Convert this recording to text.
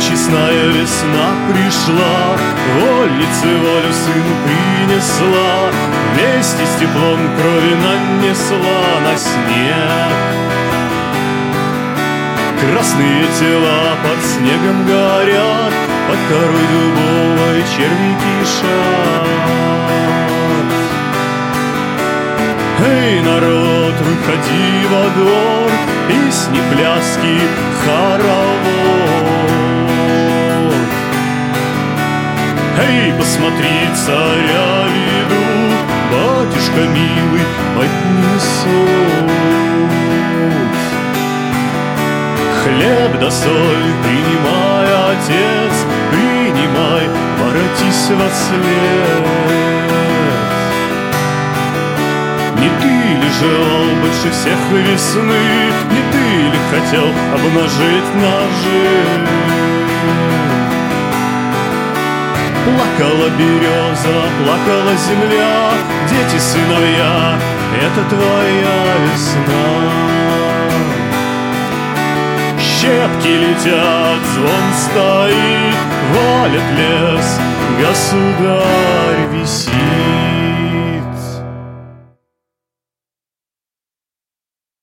честная весна пришла, вольнице волю сыну принесла, вместе с теплом крови нанесла на снег. Красные тела под снегом горят, под корой дубовой черви кишат. Эй, народ, выходи во двор, песни, пляски, хоровод. Эй, посмотри, царя ведут, батюшка милый поднесут. Хлеб да соль принимай, отец, принимай, воротись вослед. Не ты ли желал больше всех весны, не ты ли хотел обнажить ножи? Плакала береза, плакала земля, дети, сыновья, это твоя весна. Щепки летят, звон стоит, валит лес, государь висит.